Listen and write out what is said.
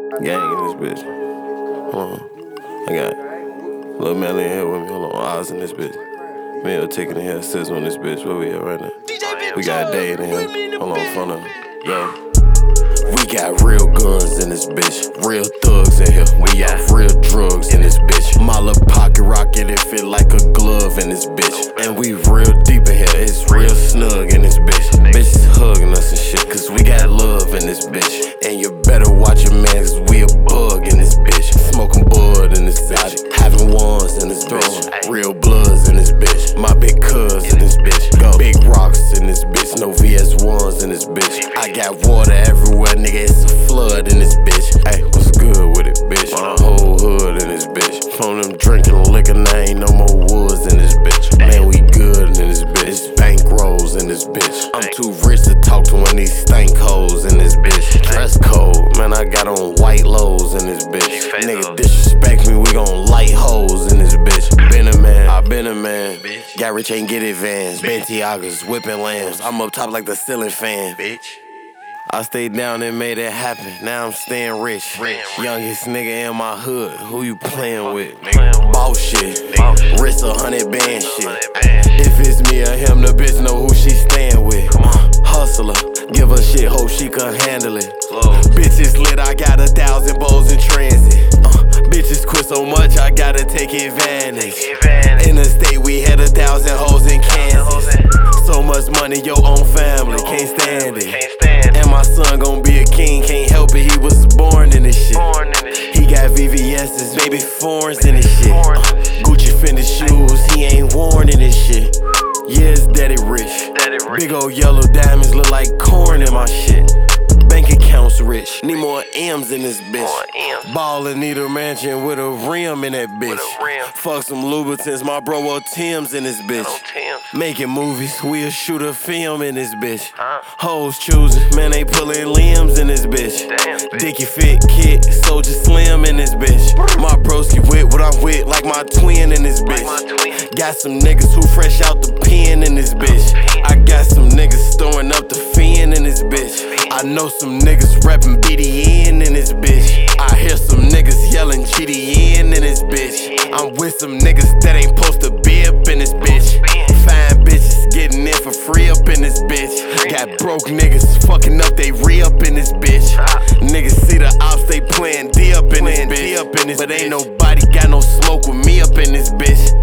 Gang in this bitch. Hold on. I got Lil Melly in here with me. Hold on. Oz in this bitch. Mel taking in here. Sis on this bitch. Where we at right now? We got Day in here. Hold on. Front of him. Go. We got real guns in this bitch. Real thugs in here. We got real drugs in this bitch. My little pocket rocket, it fit like a glove in this bitch. And we real deep in here. It's real snug in this bitch. Bitches hugging us and shit, cause we got love in this bitch. And you better watch your man, cause we a bug in this bitch. Smoking bud in this bitch. Having ones in this bitch. Real bloods in this bitch. My big cuz in this bitch. Big rocks in this bitch. No VS1s in this bitch. I got water everywhere, nigga. It's a flood in this bitch. Hey, what's good with it, bitch? The whole hood in this bitch. Phone them drinking liquor, now ain't no more woods in this bitch. Man, we good in this bitch. It's bank rolls in this bitch. I'm too rich to talk to one of these stank hoes in this bitch. Dress code, man, I got on white lows in this bitch. Nigga disrespect me, we gon' light hoes in this bitch. Been a man, I been a man. Got rich, ain't get advanced. Bentiagas, whipping lambs. I'm up top like the ceiling fan. I stayed down and made it happen. Now I'm staying rich. Youngest nigga in my hood. Who you playing with? Boss shit. Wrist 100 band shit. If it's me or him, the bitch know who she staying with. Hustler. Give her shit, hope she can handle it. Bitches lit, I got 1,000 bows in transit. Bitches quit so much, I gotta take advantage. In the state, we had 1,000 hoes in Kansas. So much money, your own family can't stand it. And my son gon' be a king, can't help it, he was born in this shit. He got VVS's, baby foreigns in this shit. Gucci Fendi shoes, he ain't worn in this shit. Yeah, it's daddy rich. Big old yellow diamonds look like corn in my shit. Bank accounts rich, need more M's in this bitch. Ballin', need a mansion with a rim in that bitch. Fuck some Louboutins, my bro wore Tim's in this bitch. Making movies, we'll shoot a film in this bitch. Hoes choosing, man, they pullin' limbs in this bitch. Dickie fit, kid, Soldier Slim in this bitch. My broski with what I'm with, like my twin in this bitch. Got some niggas who fresh out the pen in this bitch. I got some niggas storing up the fin in this bitch. I know some niggas rapping BDN in this bitch. I hear some niggas yelling GDN in this bitch. I'm with some niggas that ain't supposed to be up in this bitch. Fine bitches getting in for free up in this bitch. Got broke niggas fucking up they re-up in this bitch. Niggas see the ops, they playin' D up in this bitch. But ain't nobody got no smoke with me up in this bitch.